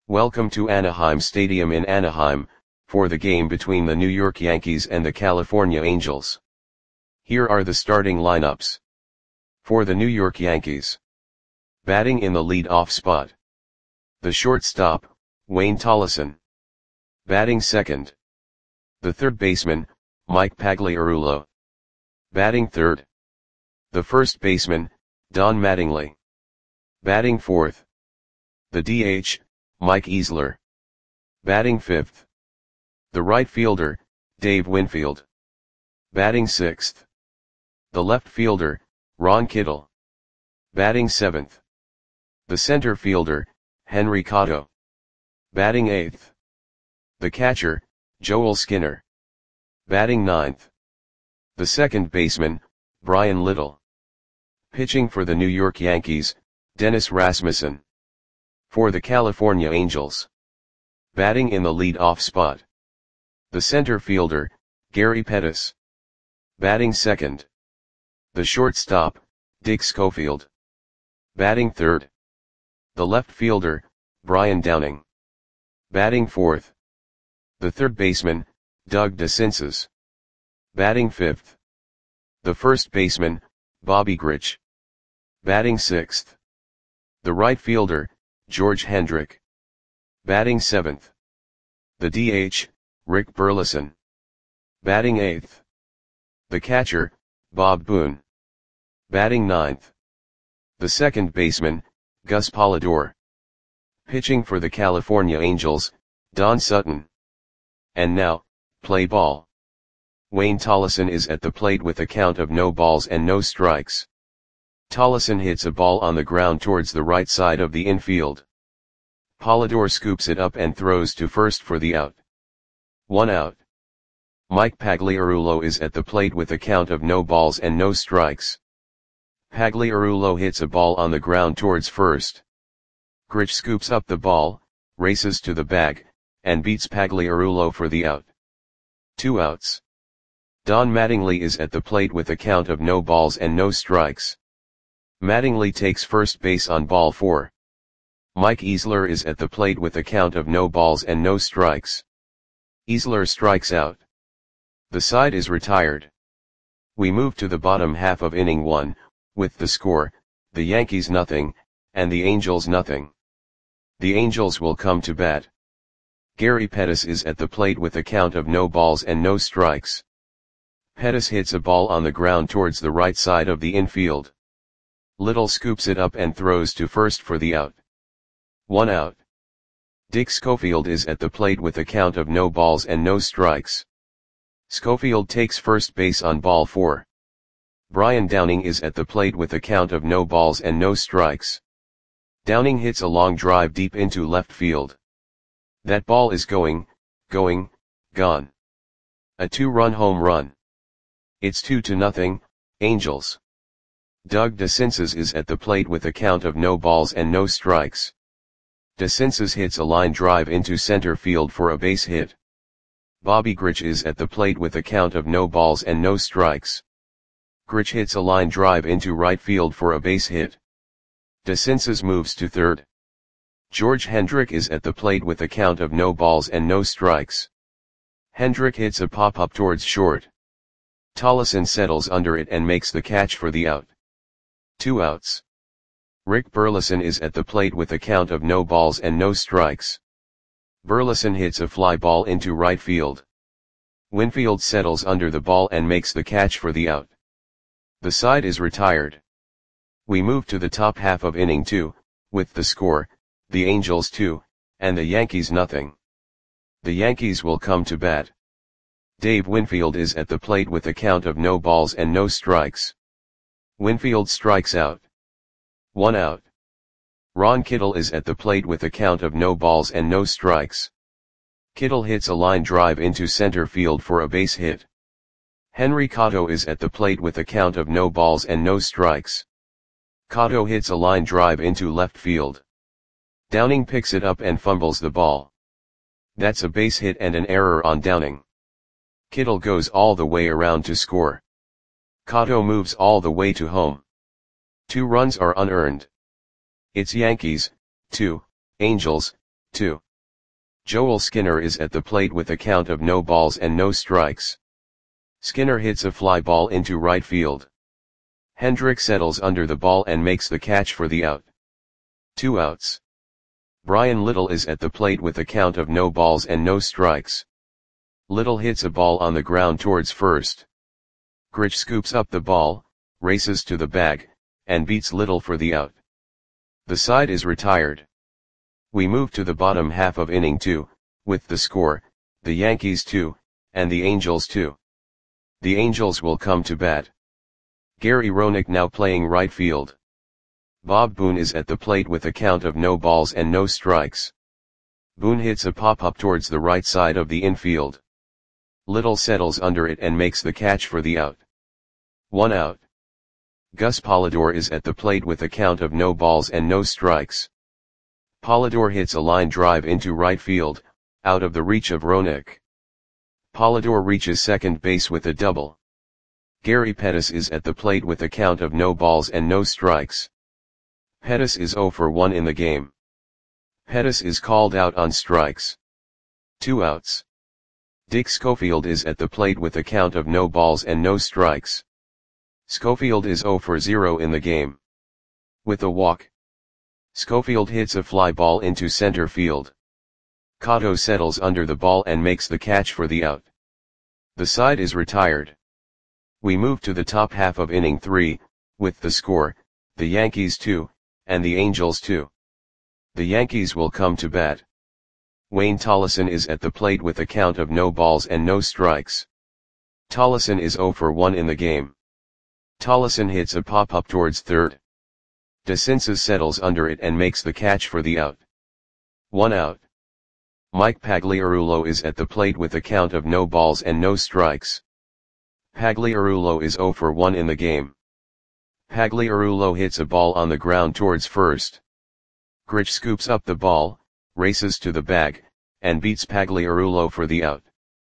Welcome to Anaheim Stadium in Anaheim, for the game between the New York Yankees and the California Angels. Here are the starting lineups. For the New York Yankees. Batting in the lead-off spot. The shortstop, Wayne Tolleson. Batting second. The third baseman, Mike Pagliarulo. Batting third. The first baseman, Don Mattingly. Batting fourth. The DH, Mike Easler. Batting fifth. The right fielder, Dave Winfield. Batting sixth. The left fielder, Ron Kittle. Batting seventh. The center fielder, Henry Cotto. Batting eighth. The catcher, Joel Skinner. Batting ninth. The second baseman, Brian Little. Pitching for the New York Yankees, Dennis Rasmussen. For the California Angels. Batting in the lead-off spot. The center fielder, Gary Pettis. Batting second. The shortstop, Dick Schofield. Batting third. The left fielder, Brian Downing. Batting fourth. The third baseman, Doug DeCinces. Batting fifth. The first baseman, Bobby Grich. Batting sixth. The right fielder, George Hendrick. Batting seventh. The DH, Rick Burleson. Batting eighth. The catcher, Bob Boone. Batting ninth. The second baseman, Gus Polidor. Pitching for the California Angels, Don Sutton. And now, play ball. Wayne Tolleson is at the plate with a count of no balls and no strikes. Tolleson hits a ball on the ground towards the right side of the infield. Polidor scoops it up and throws to first for the out. 1 out. Mike Pagliarulo is at the plate with a count of no balls and no strikes. Pagliarulo hits a ball on the ground towards first. Grich scoops up the ball, races to the bag, and beats Pagliarulo for the out. 2 outs. Don Mattingly is at the plate with a count of no balls and no strikes. Mattingly takes first base on ball 4. Mike Easler is at the plate with a count of no balls and no strikes. Easler strikes out. The side is retired. We move to the bottom half of inning 1, with the score, the Yankees nothing, and the Angels nothing. The Angels will come to bat. Gary Pettis is at the plate with a count of no balls and no strikes. Pettis hits a ball on the ground towards the right side of the infield. Little scoops it up and throws to first for the out. 1 out. Dick Schofield is at the plate with a count of no balls and no strikes. Schofield takes first base on ball 4. Brian Downing is at the plate with a count of no balls and no strikes. Downing hits a long drive deep into left field. That ball is gone. A 2-run home run. It's 2-0, Angels. Doug DeCinces is at the plate with a count of no balls and no strikes. DeCinces hits a line drive into center field for a base hit. Bobby Grich is at the plate with a count of no balls and no strikes. Grich hits a line drive into right field for a base hit. DeCinces moves to third. George Hendrick is at the plate with a count of no balls and no strikes. Hendrick hits a pop-up towards short. Tolleson settles under it and makes the catch for the out. 2 outs. Rick Burleson is at the plate with a count of no balls and no strikes. Burleson hits a fly ball into right field. Winfield settles under the ball and makes the catch for the out. The side is retired. We move to the top half of inning 2, with the score, the Angels 2, and the Yankees nothing. The Yankees will come to bat. Dave Winfield is at the plate with a count of no balls and no strikes. Winfield strikes out. 1 out. Ron Kittle is at the plate with a count of no balls and no strikes. Kittle hits a line drive into center field for a base hit. Henry Cotto is at the plate with a count of no balls and no strikes. Cotto hits a line drive into left field. Downing picks it up and fumbles the ball. That's a base hit and an error on Downing. Kittle goes all the way around to score. Cotto moves all the way to home. 2 runs are unearned. It's Yankees, 2, Angels, 2. Joel Skinner is at the plate with a count of no balls and no strikes. Skinner hits a fly ball into right field. Hendrick settles under the ball and makes the catch for the out. 2 outs. Brian Little is at the plate with a count of no balls and no strikes. Little hits a ball on the ground towards first. Grich scoops up the ball, races to the bag, and beats Little for the out. The side is retired. We move to the bottom half of inning 2, with the score, the Yankees 2, and the Angels 2. The Angels will come to bat. Gary Roenick now playing right field. Bob Boone is at the plate with a count of no balls and no strikes. Boone hits a pop-up towards the right side of the infield. Little settles under it and makes the catch for the out. 1 out. Gus Polidor is at the plate with a count of no balls and no strikes. Polidor hits a line drive into right field, out of the reach of Roenick. Polidor reaches second base with a double. Gary Pettis is at the plate with a count of no balls and no strikes. Pettis is 0 for 1 in the game. Pettis is called out on strikes. 2 outs. Dick Schofield is at the plate with a count of no balls and no strikes. Schofield is 0 for 0 in the game. With a walk, Schofield hits a fly ball into center field. Cotto settles under the ball and makes the catch for the out. The side is retired. We move to the top half of inning 3, with the score, the Yankees 2, and the Angels 2. The Yankees will come to bat. Wayne Tollison is at the plate with a count of no balls and no strikes. Tollison is 0 for 1 in the game. Tollison hits a pop-up towards third. DeCinces settles under it and makes the catch for the out. 1 out. Mike Pagliarulo is at the plate with a count of no balls and no strikes. Pagliarulo is 0 for 1 in the game. Pagliarulo hits a ball on the ground towards first. Grich scoops up the ball, races to the bag, and beats Pagliarulo for the out.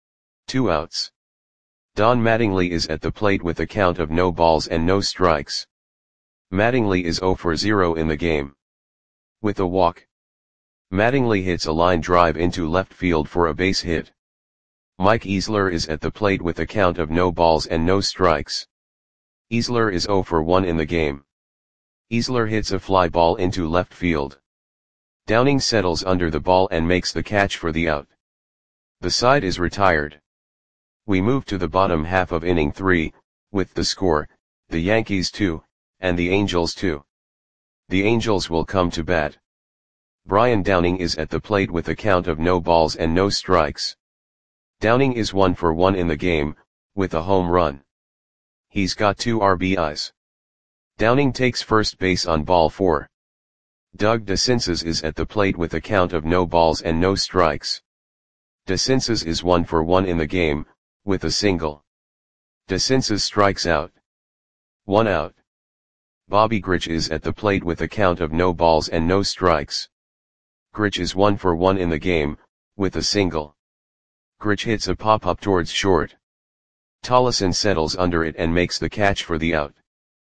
2 outs. Don Mattingly is at the plate with a count of no balls and no strikes. Mattingly is 0 for 0 in the game. With a walk, Mattingly hits a line drive into left field for a base hit. Mike Easler is at the plate with a count of no balls and no strikes. Easler is 0 for 1 in the game. Easler hits a fly ball into left field. Downing settles under the ball and makes the catch for the out. The side is retired. We move to the bottom half of inning 3, with the score, the Yankees 2, and the Angels 2. The Angels will come to bat. Brian Downing is at the plate with a count of no balls and no strikes. Downing is 1 for 1 in the game, with a home run. He's got 2 RBIs. Downing takes first base on ball 4. Doug DeCinces is at the plate with a count of no balls and no strikes. DeCinces is 1 for 1 in the game, with a single. DeCinces strikes out. 1 out. Bobby Grich is at the plate with a count of no balls and no strikes. Grich is 1 for 1 in the game, with a single. Grich hits a pop-up towards short. Tollison settles under it and makes the catch for the out.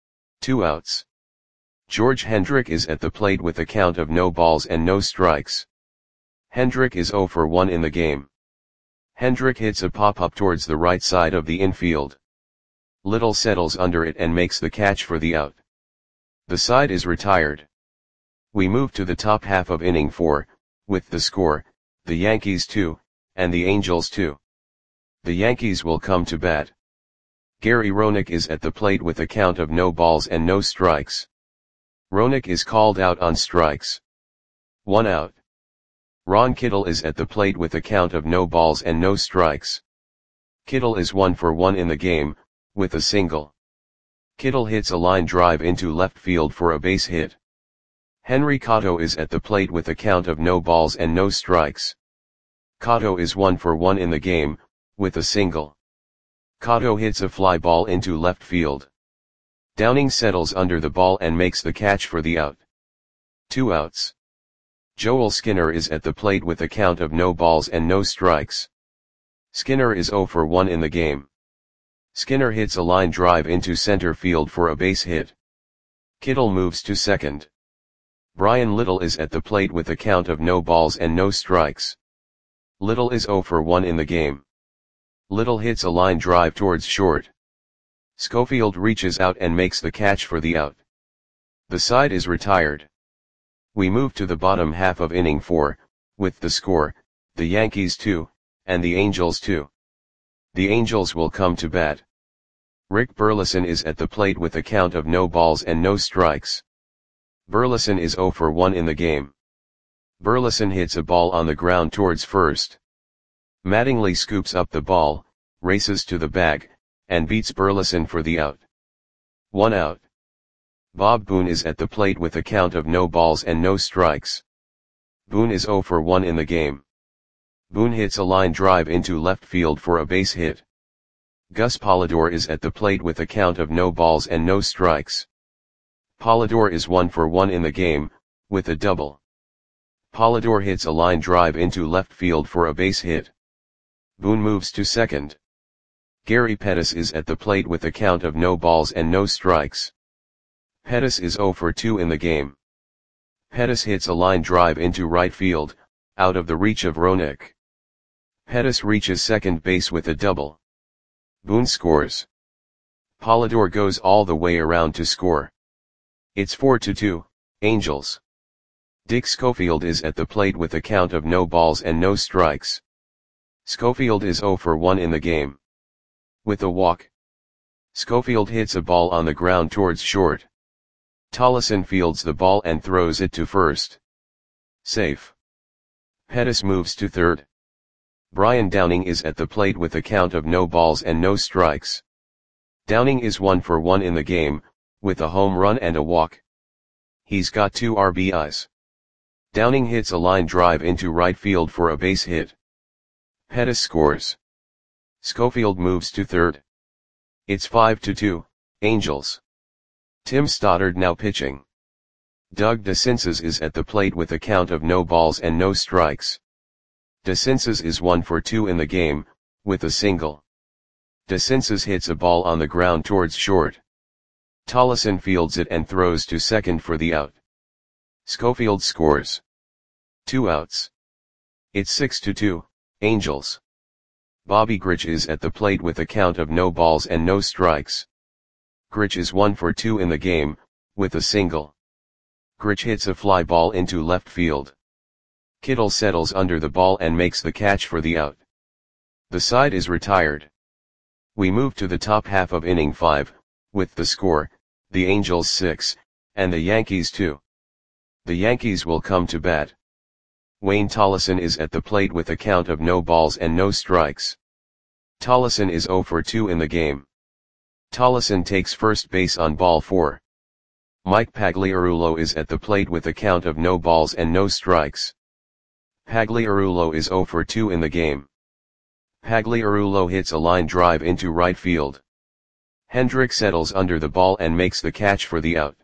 2 outs. George Hendrick is at the plate with a count of no balls and no strikes. Hendrick is 0 for 1 in the game. Hendrick hits a pop-up towards the right side of the infield. Little settles under it and makes the catch for the out. The side is retired. We move to the top half of inning 4, with the score, the Yankees 2, and the Angels 2. The Yankees will come to bat. Gary Roenick is at the plate with a count of no balls and no strikes. Roenick is called out on strikes. 1 out. Ron Kittle is at the plate with a count of no balls and no strikes. Kittle is 1 for 1 in the game, with a single. Kittle hits a line drive into left field for a base hit. Henry Cotto is at the plate with a count of no balls and no strikes. Cotto is 1 for 1 in the game, with a single. Cotto hits a fly ball into left field. Downing settles under the ball and makes the catch for the out. 2 outs. Joel Skinner is at the plate with a count of no balls and no strikes. Skinner is 0 for 1 in the game. Skinner hits a line drive into center field for a base hit. Kittle moves to second. Brian Little is at the plate with a count of no balls and no strikes. Little is 0 for 1 in the game. Little hits a line drive towards short. Schofield reaches out and makes the catch for the out. The side is retired. We move to the bottom half of inning 4, with the score, the Yankees 2, and the Angels 2. The Angels will come to bat. Rick Burleson is at the plate with a count of no balls and no strikes. Burleson is 0 for 1 in the game. Burleson hits a ball on the ground towards first. Mattingly scoops up the ball, races to the bag, and beats Burleson for the out. 1 out. Bob Boone is at the plate with a count of no balls and no strikes. Boone is 0 for 1 in the game. Boone hits a line drive into left field for a base hit. Gus Polidor is at the plate with a count of no balls and no strikes. Polidor is 1 for 1 in the game, with a double. Polidor hits a line drive into left field for a base hit. Boone moves to second. Gary Pettis is at the plate with a count of no balls and no strikes. Pettis is 0 for 2 in the game. Pettis hits a line drive into right field, out of the reach of Roenick. Pettis reaches second base with a double. Boone scores. Polidor goes all the way around to score. It's 4-2, Angels. Dick Schofield is at the plate with a count of no balls and no strikes. Schofield is 0 for 1 in the game. With a walk. Schofield hits a ball on the ground towards short. Tollison fields the ball and throws it to first. Safe. Pettis moves to third. Brian Downing is at the plate with a count of no balls and no strikes. Downing is 1 for 1 in the game, with a home run and a walk. He's got 2 RBIs. Downing hits a line drive into right field for a base hit. Pettis scores. Schofield moves to third. It's 5-2, Angels. Tim Stoddard now pitching. Doug DeCinces is at the plate with a count of no balls and no strikes. DeCinces is 1 for 2 in the game, with a single. DeCinces hits a ball on the ground towards short. Tollison fields it and throws to second for the out. Schofield scores. 2 outs. It's 6-2, Angels. Bobby Grich is at the plate with a count of no balls and no strikes. Grich is 1 for 2 in the game, with a single. Grich hits a fly ball into left field. Kittle settles under the ball and makes the catch for the out. The side is retired. We move to the top half of inning 5, with the score, the Angels 6, and the Yankees 2. The Yankees will come to bat. Wayne Tollison is at the plate with a count of no balls and no strikes. Tollison is 0 for 2 in the game. Tollison takes first base on ball 4. Mike Pagliarulo is at the plate with a count of no balls and no strikes. Pagliarulo is 0 for 2 in the game. Pagliarulo hits a line drive into right field. Hendrick settles under the ball and makes the catch for the out.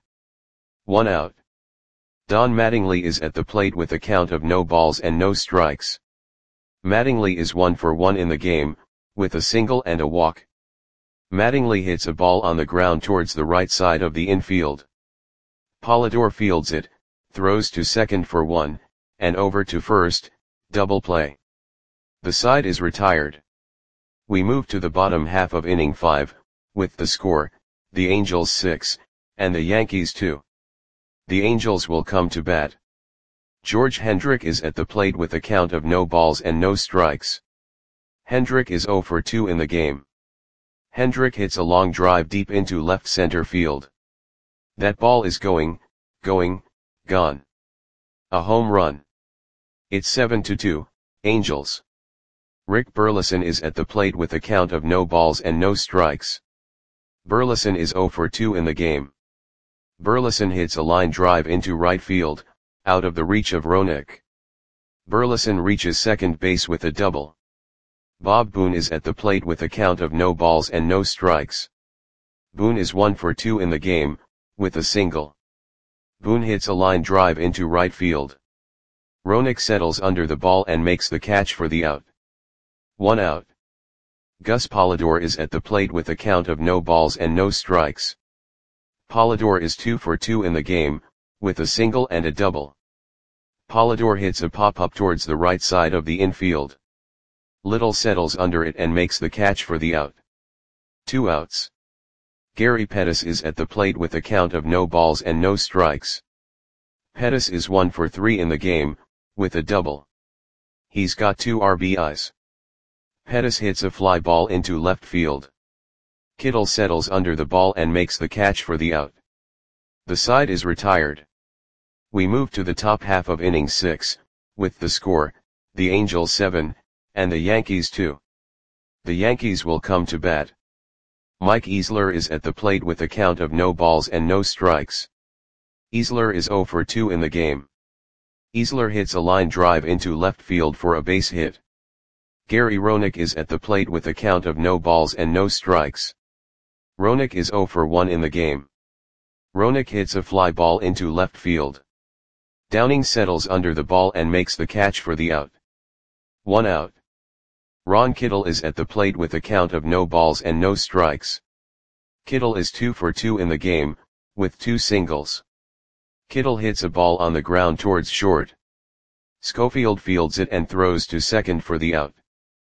1 out. Don Mattingly is at the plate with a count of no balls and no strikes. Mattingly is 1 for 1 in the game, with a single and a walk. Mattingly hits a ball on the ground towards the right side of the infield. Polidor fields it, throws to second for 1, and over to first, double play. The side is retired. We move to the bottom half of inning 5, with the score, the Angels 6, and the Yankees 2. The Angels will come to bat. George Hendrick is at the plate with a count of no balls and no strikes. Hendrick is 0 for 2 in the game. Hendrick hits a long drive deep into left center field. That ball is gone. A home run. It's 7-2, Angels. Rick Burleson is at the plate with a count of no balls and no strikes. Burleson is 0 for 2 in the game. Burleson hits a line drive into right field, out of the reach of Roenick. Burleson reaches second base with a double. Bob Boone is at the plate with a count of no balls and no strikes. Boone is 1 for 2 in the game, with a single. Boone hits a line drive into right field. Roenick settles under the ball and makes the catch for the out. 1 out. Gus Polidor is at the plate with a count of no balls and no strikes. Polidor is 2 for 2 in the game, with a single and a double. Polidor hits a pop-up towards the right side of the infield. Little settles under it and makes the catch for the out. 2 outs. Gary Pettis is at the plate with a count of no balls and no strikes. Pettis is 1 for 3 in the game, with a double. He's got 2 RBIs. Pettis hits a fly ball into left field. Kittle settles under the ball and makes the catch for the out. The side is retired. We move to the top half of inning 6, with the score, the Angels 7, and the Yankees 2. The Yankees will come to bat. Mike Easler is at the plate with a count of no balls and no strikes. Easler is 0 for 2 in the game. Easler hits a line drive into left field for a base hit. Gary Roenick is at the plate with a count of no balls and no strikes. Roenick is 0 for 1 in the game. Roenick hits a fly ball into left field. Downing settles under the ball and makes the catch for the out. 1 out. Ron Kittle is at the plate with a count of no balls and no strikes. Kittle is 2 for 2 in the game, with 2 singles. Kittle hits a ball on the ground towards short. Schofield fields it and throws to second for the out.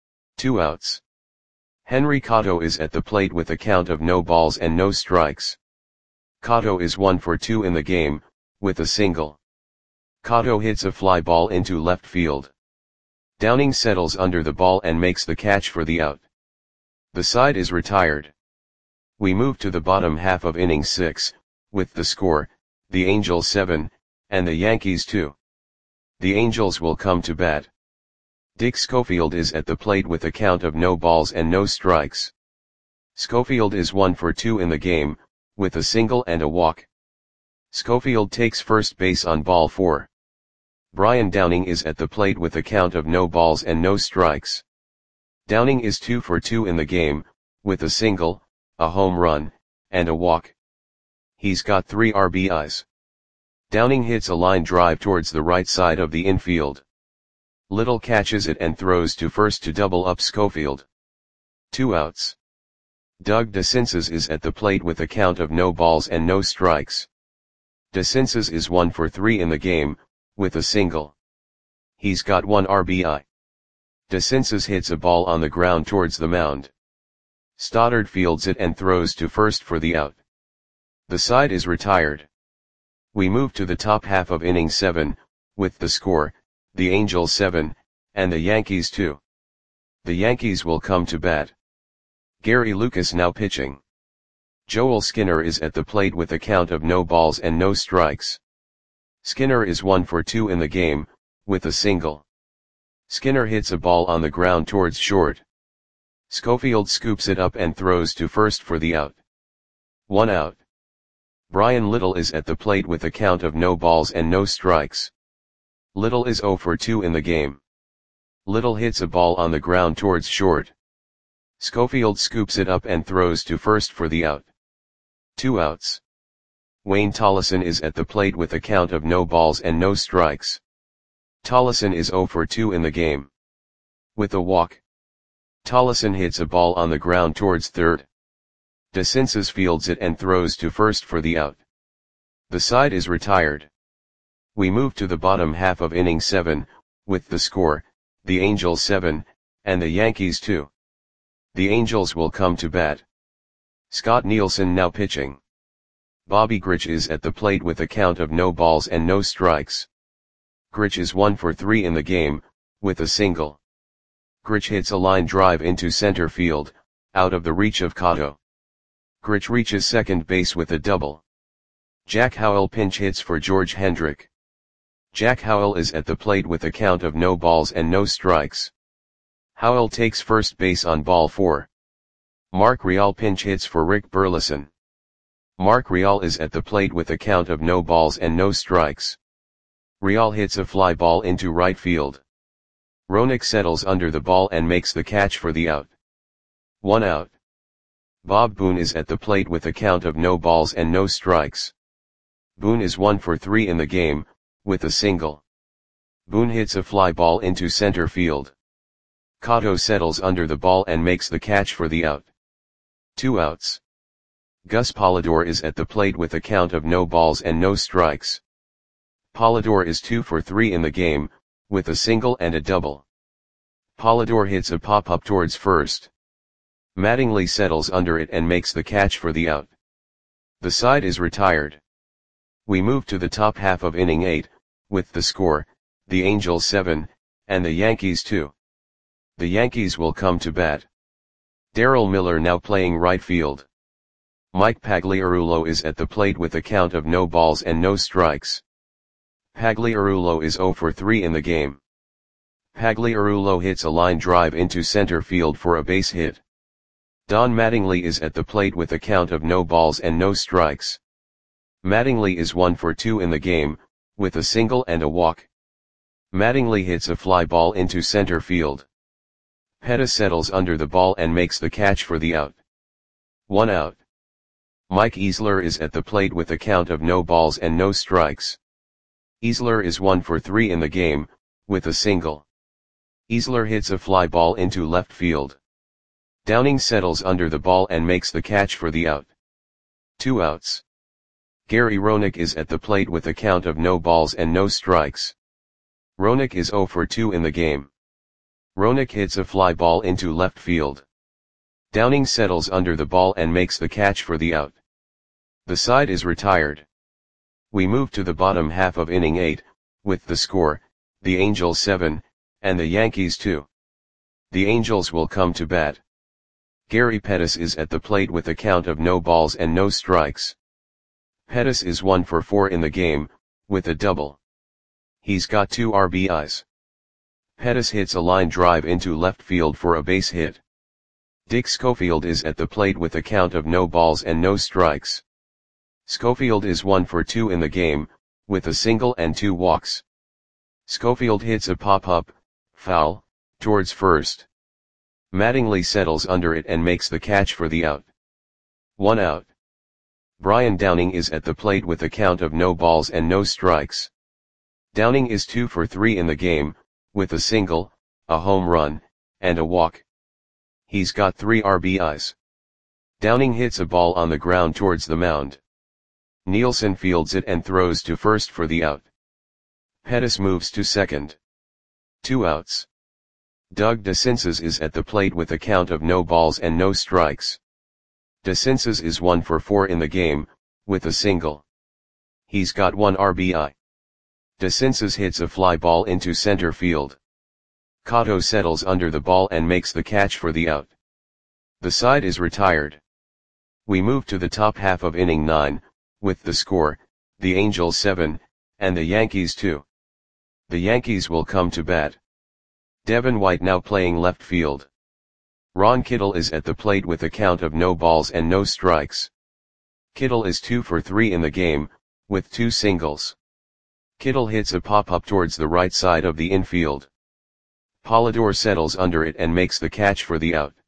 2 outs. Henry Cotto is at the plate with a count of no balls and no strikes. Cotto is 1 for 2 in the game, with a single. Cotto hits a fly ball into left field. Downing settles under the ball and makes the catch for the out. The side is retired. We move to the bottom half of inning 6, with the score, the Angels 7, and the Yankees 2. The Angels will come to bat. Dick Schofield is at the plate with a count of no balls and no strikes. Schofield is 1 for 2 in the game, with a single and a walk. Schofield takes first base on ball 4. Brian Downing is at the plate with a count of no balls and no strikes. Downing is 2 for 2 in the game, with a single, a home run, and a walk. He's got 3 RBIs. Downing hits a line drive towards the right side of the infield. Little catches it and throws to first to double up Schofield. 2 outs. Doug DeCinces is at the plate with a count of no balls and no strikes. DeCinces is 1 for 3 in the game, with a single. He's got 1 RBI. DeCinces hits a ball on the ground towards the mound. Stoddard fields it and throws to first for the out. The side is retired. We move to the top half of inning 7, with the score, the Angels 7, and the Yankees 2. The Yankees will come to bat. Gary Lucas now pitching. Joel Skinner is at the plate with a count of no balls and no strikes. Skinner is 1 for 2 in the game, with a single. Skinner hits a ball on the ground towards short. Schofield scoops it up and throws to first for the out. 1 out. Brian Little is at the plate with a count of no balls and no strikes. Little is 0 for 2 in the game. Little hits a ball on the ground towards short. Schofield scoops it up and throws to first for the out. 2 outs. Wayne Tollison is at the plate with a count of no balls and no strikes. Tollison is 0 for 2 in the game. With a walk. Tollison hits a ball on the ground towards third. DeCinces fields it and throws to first for the out. The side is retired. We move to the bottom half of inning 7, with the score, the Angels 7, and the Yankees 2. The Angels will come to bat. Scott Nielsen now pitching. Bobby Grich is at the plate with a count of no balls and no strikes. Grich is 1 for 3 in the game, with a single. Grich hits a line drive into center field, out of the reach of Cotto. Grich reaches second base with a double. Jack Howell pinch hits for George Hendrick. Jack Howell is at the plate with a count of no balls and no strikes. Howell takes first base on ball 4. Mark Real pinch hits for Rick Burleson. Mark Real is at the plate with a count of no balls and no strikes. Real hits a fly ball into right field. Roenick settles under the ball and makes the catch for the out. 1 out. Bob Boone is at the plate with a count of no balls and no strikes. Boone is 1 for 3 in the game, with a single. Boone hits a fly ball into center field. Cotto settles under the ball and makes the catch for the out. 2 outs. Gus Polidor is at the plate with a count of no balls and no strikes. Polidor is 2 for 3 in the game, with a single and a double. Polidor hits a pop-up towards first. Mattingly settles under it and makes the catch for the out. The side is retired. We move to the top half of inning 8, with the score, the Angels 7, and the Yankees 2. The Yankees will come to bat. Darrell Miller now playing right field. Mike Pagliarulo is at the plate with a count of no balls and no strikes. Pagliarulo is 0 for 3 in the game. Pagliarulo hits a line drive into center field for a base hit. Don Mattingly is at the plate with a count of no balls and no strikes. Mattingly is 1 for 2 in the game, with a single and a walk. Mattingly hits a fly ball into center field. Pettis settles under the ball and makes the catch for the out. 1 out. Mike Easler is at the plate with a count of no balls and no strikes. Easler is 1 for 3 in the game, with a single. Easler hits a fly ball into left field. Downing settles under the ball and makes the catch for the out. 2 outs. Gary Roenick is at the plate with a count of no balls and no strikes. Roenick is 0 for 2 in the game. Roenick hits a fly ball into left field. Downing settles under the ball and makes the catch for the out. The side is retired. We move to the bottom half of inning 8, with the score, the Angels 7, and the Yankees 2. The Angels will come to bat. Gary Pettis is at the plate with a count of no balls and no strikes. Pettis is 1 for 4 in the game, with a double. He's got 2 RBIs. Pettis hits a line drive into left field for a base hit. Dick Schofield is at the plate with a count of no balls and no strikes. Schofield is 1 for 2 in the game, with a single and 2 walks. Schofield hits a pop-up, foul, towards first. Mattingly settles under it and makes the catch for the out. 1 out. Brian Downing is at the plate with a count of no balls and no strikes. Downing is 2 for 3 in the game, with a single, a home run, and a walk. He's got 3 RBIs. Downing hits a ball on the ground towards the mound. Nielsen fields it and throws to first for the out. Pettis moves to second. 2 outs. Doug DeCinces is at the plate with a count of no balls and no strikes. DeCinces is 1 for 4 in the game, with a single. He's got 1 RBI. DeCinces hits a fly ball into center field. Cotto settles under the ball and makes the catch for the out. The side is retired. We move to the top half of inning 9, with the score, the Angels 7, and the Yankees 2. The Yankees will come to bat. Devin White now playing left field. Ron Kittle is at the plate with a count of no balls and no strikes. Kittle is 2 for 3 in the game, with 2 singles. Kittle hits a pop-up towards the right side of the infield. Polidor settles under it and makes the catch for the out.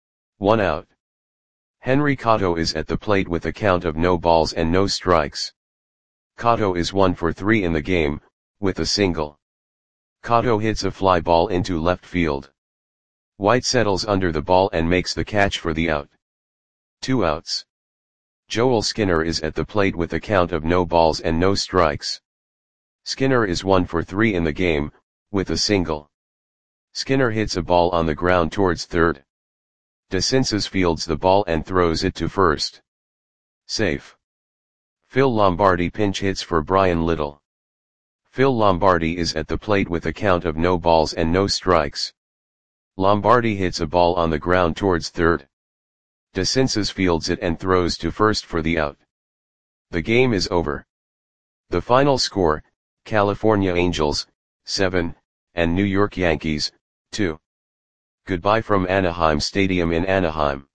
1 out. Henry Cotto is at the plate with a count of no balls and no strikes. Cotto is 1 for 3 in the game, with a single. Cotto hits a fly ball into left field. White settles under the ball and makes the catch for the out. 2 outs. Joel Skinner is at the plate with a count of no balls and no strikes. Skinner is 1 for 3 in the game, with a single. Skinner hits a ball on the ground towards third. DeCinces fields the ball and throws it to first. Safe. Phil Lombardi pinch hits for Brian Little. Phil Lombardi is at the plate with a count of no balls and no strikes. Lombardi hits a ball on the ground towards third. DeCinces fields it and throws to first for the out. The game is over. The final score, California Angels, 7, and New York Yankees, 2. Goodbye from Anaheim Stadium in Anaheim.